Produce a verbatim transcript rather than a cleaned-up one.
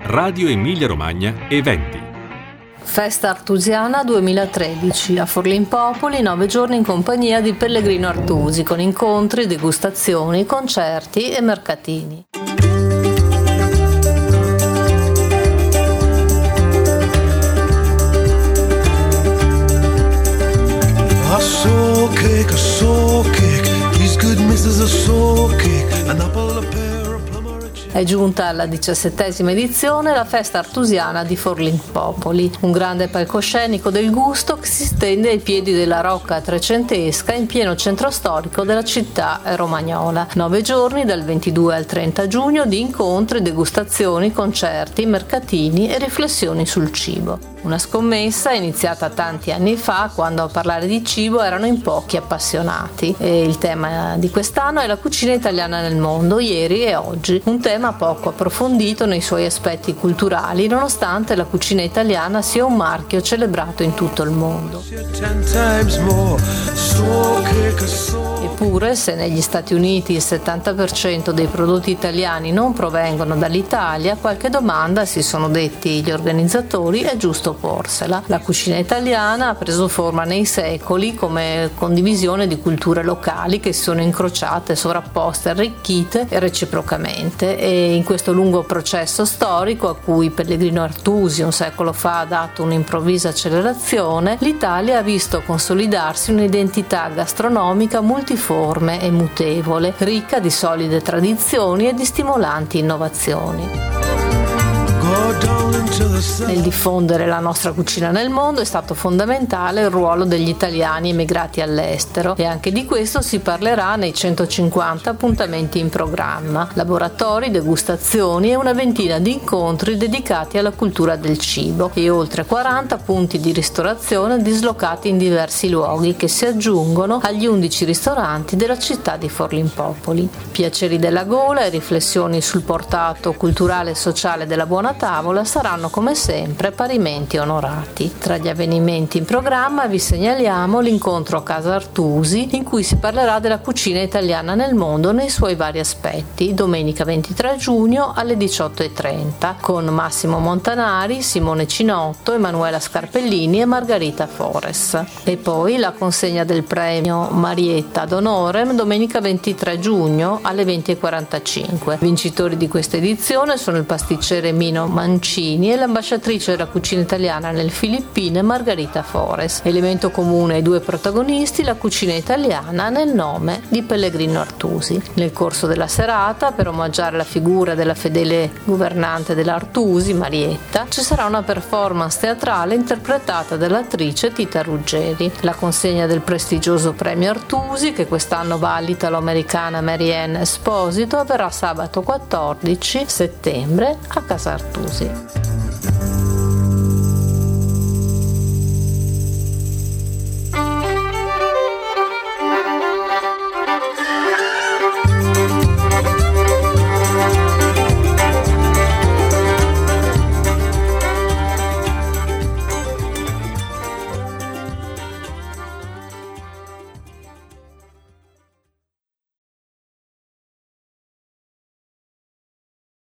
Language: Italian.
Radio Emilia Romagna Eventi. Festa Artusiana duemilatredici a Forlimpopoli, nove giorni in compagnia di Pellegrino Artusi, con incontri, degustazioni, concerti e mercatini. A soul cake, a soul cake, these good misses a soul cake, an apple, a pear, a plum or a cherry. È giunta alla diciassettesima edizione la Festa Artusiana di Forlimpopoli, un grande palcoscenico del gusto che si stende ai piedi della rocca trecentesca in pieno centro storico della città romagnola. Nove giorni dal ventidue al trenta giugno di incontri, degustazioni, concerti, mercatini e riflessioni sul cibo. Una scommessa iniziata tanti anni fa, quando a parlare di cibo erano in pochi appassionati. E il tema di quest'anno è la cucina italiana nel mondo, ieri e oggi. Un tema poco approfondito nei suoi aspetti culturali, nonostante la cucina italiana sia un marchio celebrato in tutto il mondo. Eppure, se negli Stati Uniti il settanta per cento dei prodotti italiani non provengono dall'Italia, qualche domanda si sono detti gli organizzatori, è giusto porsela. La cucina italiana ha preso forma nei secoli come condivisione di culture locali che si sono incrociate, sovrapposte, arricchite e reciprocamente, e in questo lungo processo storico a cui Pellegrino Artusi un secolo fa ha dato un'improvvisa accelerazione, l'Italia ha visto consolidarsi un'identità gastronomica multiforme e mutevole, ricca di solide tradizioni e di stimolanti innovazioni. Nel diffondere la nostra cucina nel mondo è stato fondamentale il ruolo degli italiani emigrati all'estero, e anche di questo si parlerà nei centocinquanta appuntamenti in programma, laboratori, degustazioni e una ventina di incontri dedicati alla cultura del cibo e oltre quaranta punti di ristorazione dislocati in diversi luoghi che si aggiungono agli undici ristoranti della città di Forlimpopoli. Piaceri della gola e riflessioni sul portato culturale e sociale della buona tavola saranno come sempre parimenti onorati. Tra gli avvenimenti in programma vi segnaliamo l'incontro a Casa Artusi, in cui si parlerà della cucina italiana nel mondo nei suoi vari aspetti, domenica ventitré giugno alle diciotto e trenta, con Massimo Montanari, Simone Cinotto, Emanuela Scarpellini e Margherita Fores. E poi la consegna del premio Marietta ad honorem domenica ventitré giugno alle venti e quarantacinque. Vincitori di questa edizione sono il pasticcere Mino Mancini e l'ambasciatrice della cucina italiana nelle Filippine Margherita Fores. Elemento comune ai due protagonisti, la cucina italiana nel nome di Pellegrino Artusi. Nel corso della serata, per omaggiare la figura della fedele governante dell'Artusi, Marietta, ci sarà una performance teatrale interpretata dall'attrice Tita Ruggeri. La consegna del prestigioso premio Artusi, che quest'anno va all'italo-americana Marianne Esposito, avverrà sabato quattordici settembre a Casa Artusi.